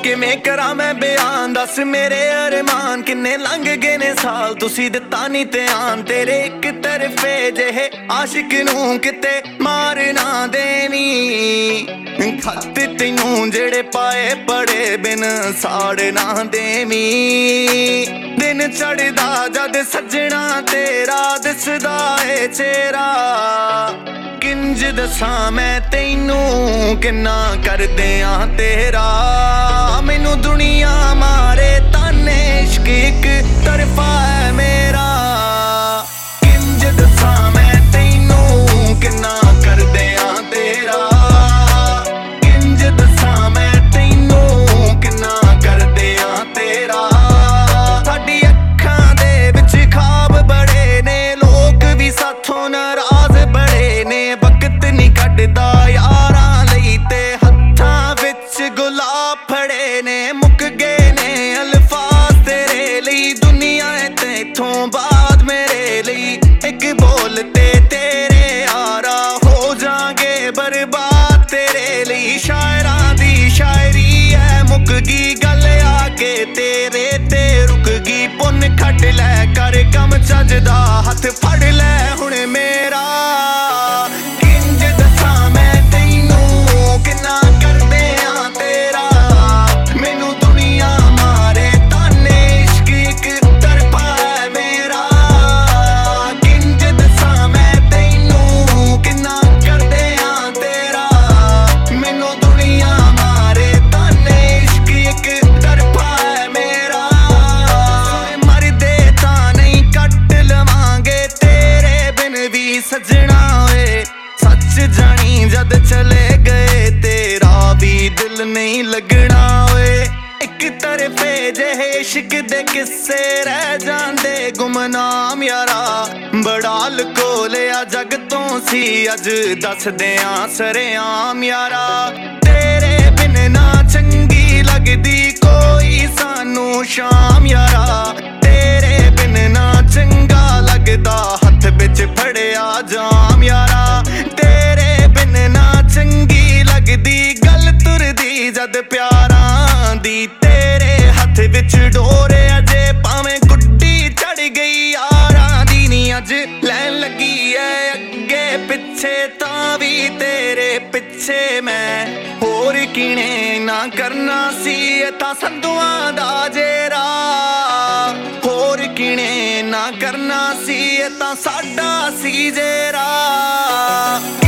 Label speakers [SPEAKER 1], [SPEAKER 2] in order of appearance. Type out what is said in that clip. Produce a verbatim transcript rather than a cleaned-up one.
[SPEAKER 1] ਕਿਵੇਂ ਕਰਾਂ ਮੈਂ ਬਿਆਨ, ਦੱਸ ਮੇਰੇ ਅਰਮਾਨ ਕਿੰਨੇ ਲੰਘ ਗਏ ਨੇ ਸਾਲ, ਤੁਸੀਂ ਦਿੱਤਾ ਨਹੀਂ ਧਿਆਨ। ਤੇਰੇ ਇੱਕ ਤਰਫੇ ਜਿਹੇ ਆਸ਼ਿਕ ਨੂੰ ਕਿਤੇ ਮਾਰ ਨਾ ਦੇਵੀਂ, ਖੱਤ ਤੈਨੂੰ ਜਿਹੜੇ ਪਾਏ ਬੜੇ ਬਿਨ ਸਾੜ ਨਾ ਦੇਵੀਂ। ਦਿਨ ਚੜ੍ਹਦਾ ਜਦ ਸੱਜਣਾ ਤੇਰਾ ਦਿਸਦਾ ਏ ਚਿਹਰਾ, ਕਿੰਜ ਦੱਸਾਂ ਮੈਂ ਤੈਨੂੰ ਕਿੰਨਾ ਕਰਦੇ ਆਂ ਤੇਰਾ। ਮੈਨੂੰ ਦੁਨੀਆ ਮਾਰੇ ਤਾਨੇ ਇਸ਼ਕ ਇੱਕ ਤਰਫਾ ਹੈ ਮੇਰਾ, ਕਿੰਜ ਦੱਸਾਂ ਮੈਂ ਤੈਨੂੰ ਕਿੰਨਾ ਕਰਦੇ ਆਂ ਤੇਰਾ। ਕਿੰਜ ਦੱਸਾਂ ਮੈਂ ਤੈਨੂੰ ਕਿੰਨਾ ਕਰਦੇ ਆਂ ਤੇਰਾ। ਸਾਡੀ ਅੱਖਾਂ ਦੇ ਵਿੱਚ ਖਾਬ ਬੜੇ ਨੇ, ਲੋਕ ਵੀ ਸਾਥੋਂ ਨਾਰਾਜ਼ ਬੜੇ ਨੇ। ਵਕਤ ਨਹੀਂ ਕੱਢਦਾ ਯਾਰਾਂ ਲਈ ਤੇ ਹੱਥਾਂ ਵਿੱਚ ਗੁਲਾਬ ਫੜੇ ਨੇ। ਮੁੱਕ ਗਏ ਨੇ ਅਲਫਾਜ਼ ਤੇਰੇ ਲਈ, ਦੁਨੀਆ ਤੇ ਇਥੋਂ ਬਾਅਦ ਮੇਰੇ ਲਈ। ਇੱਕ ਬੋਲ ਤੇ ਤੇਰੇ ਯਾਰਾ ਹੋ ਜਾਗੇ ਬਰਬਾਦ ਤੇਰੇ ਲਈ। ਸ਼ਾਇਰਾਂ ਦੀ ਸ਼ਾਇਰੀ ਐ ਮੁੱਕ ਗਈ ਗੱਲ ਆ ਕੇ ਤੇਰੇ ਤੇ ਰੁਕ ਗਈ। ਪੁੰਨ ਖੱਟ ਲੈ ਕਰ ਕੰਮ ਚੱਜਦਾ, ਹੱਥ ਫੜ ਲੈ ਹੁਣ ਮੇਰਾ। ਕਿੰਜ ਦੱਸਾਂ ਮੈਂ ਤੈਨੂੰ ਕਿੰਨਾ ਕਰਦੇ ਆਂ ਤੇਰਾ। ਮੈਨੂੰ ਦੁਨੀਆ ਮਾਰੇ ਤਾਨੇ ਇਸ਼ਕ ਇੱਕ ਤਰਫਾ ਹੈ ਮੇਰਾ। ਕਿੰਜ ਦੱਸਾਂ ਮੈਂ ਤੈਨੂੰ ਕਿੰਨਾ ਕਰਦੇ ਆਂ ਤੇਰਾ। ਮੈਨੂੰ ਦੁਨੀਆ ਮਾਰੇ ਤਾਨੇ ਇਸ਼ਕ ਇੱਕ ਤਰਫਾ ਹੈ ਮੇਰਾ। ਮਰਦੇ ਤਾਂ ਨਹੀਂ ਕੱਟ ਲਵਾਂਗੇ ਤੇਰੇ ਬਿਨ ਵੀ ਸੱਜਣਾ ਓਏ। ਸੱਚ ਜਾਣੀ ਜਦ ਚਲੇ ਗਏ ਤੇਰਾ ਵੀ ਦਿਲ ਨਹੀਂ ਲੱਗਣਾ ਓਏ। ਇੱਕ ਤਰਫੇ ਜਿਹੇ ਇਸ਼ਕ ਦੇ ਕਿੱਸੇ ਰਹਿ ਜਾਂਦੇ ਗੁਮਨਾਮ ਯਾਰਾ। ਬੜਾ ਲੁਕੋ ਲਿਆ ਜਗ ਤੋਂ ਸੀ ਅੱਜ ਦੱਸਦੇ ਆਂ ਸਰੇਆਮ ਯਾਰਾ। ਤੇਰੇ ਬਿਨ ਨਾ ਚੰਗੀ ਲੱਗਦੀ ਕੋਈ ਸਾਨੂੰ ਸ਼ਾਮ ਯਾਰਾ। ਤੇਰੇ ਬਿਨ ਨਾ ਚੰਗਾ ਲੱਗਦਾ ਹੱਥ ਵਿੱਚ ਫੜਿਆ ਜਾਮ ਯਾਰਾ। ਤੇਰੇ ਬਿਨ ਨਾ ਚੰਗੀ ਲੱਗਦੀ ਗੱਲ ਤੁਰਦੀ ਜਦ ਪਿਆਰਾਂ ਦੀ। ਤੇਰੇ ਹੱਥ ਵਿੱਚ ਡੋਰ ਅਜੇ ਭਾਵੇਂ ਗੁੱਡੀ ਚੜ ਗਈ ਯਾਰਾਂ ਦੀ ਨੀ। ਅੱਜ ਲੈਣ ਲੱਗੀ ਐ ਅੱਗੇ ਪਿੱਛੇ ਤਾਂ ਵੀ ਤੇਰੇ ਪਿੱਛੇ ਮੈਂ। ਹੋਰ ਕਿਨੇ ਨਾ ਕਰਨਾ ਸੀ ਇਹ ਤਾਂ ਸੰਧੂਆਂ ਦਾ ਜੇਰਾ। ਹੋਰ ਕਿਨੇ ਨਾ ਕਰਨਾ ਸੀ ਇਹ ਤਾਂ ਸਾਡਾ ਸੀ ਜੇਰਾ।